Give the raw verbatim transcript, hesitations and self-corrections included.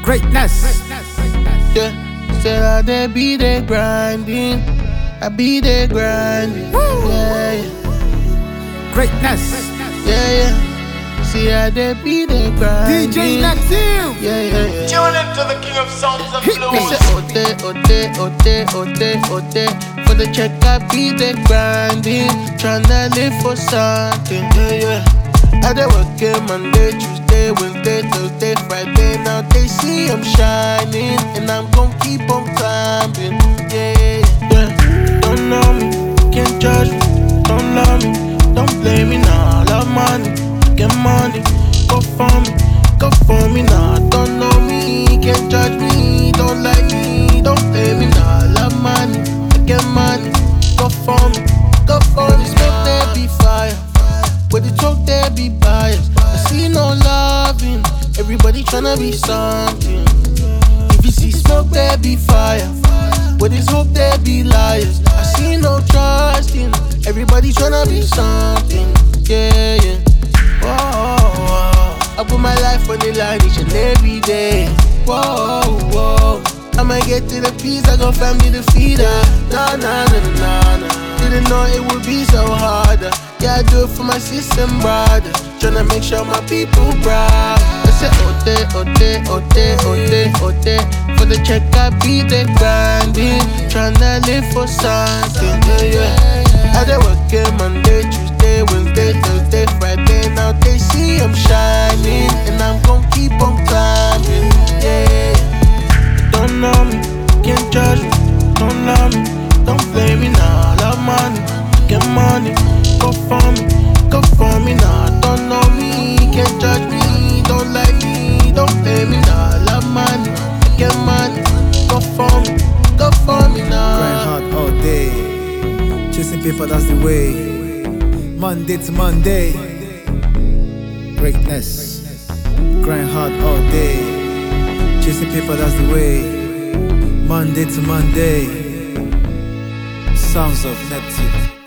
Greatness. Yeah, said I dey be there grinding, I be there grinding. Yeah, yeah, Greatness. yeah, yeah. See I dey be there grinding. D J Natil. Yeah, yeah, yeah. Tune into the king of sounds and Hit me. I flows. say ote, ote, ote, ote, ote. For the check I be there grinding, tryna live for something. Yeah, yeah. I dey working Monday, Tuesday, Wednesday, Thursday, Friday. Now they see I'm shining, and I'm gon' keep on climbing. Yeah, yeah, yeah. Don't know me, can't judge me. Don't love me, don't blame me now. Love money, get money, go for me, go for me now. Don't know me, can't judge me. Don't like me, don't blame me now. Love money, get money, go for me, go for me. Smoke there be fire. But the talk there be biased. I see no loving. Everybody tryna be something. If you see smoke, there be fire. But it's hope there be liars. I see no trusting. Everybody tryna be something. Yeah, yeah. Whoa, whoa. I put my life on the line each and every day. Whoa, whoa. I might get to the peace, I got family to feed her. Nah, nah, nah, nah, nah. Didn't know it would be so hard. Yeah, I do it for my sister and brother. Tryna make sure my people proud. I said, ote, ote, ote, ote, ote. For the check, I be there grinding. Tryna live for something, yeah, yeah. I dey working Monday, Tuesday, Wednesday, Thursday, Friday. Now they see I'm shining, and I'm gon' keep on climbing, yeah. Don't know me, can't judge me. Don't love me, don't blame me now. Love money, get money, go for me, go for me now. Don't know me, can't judge me. Don't like me, don't blame me now. Love money, get money, go for me, go for me now. Grind hard all day. Chasing paper, that's the way. Monday to Monday. Greatness. Grind hard all day. Chasing paper, that's the way. Monday to Monday. Sounds of Neptune.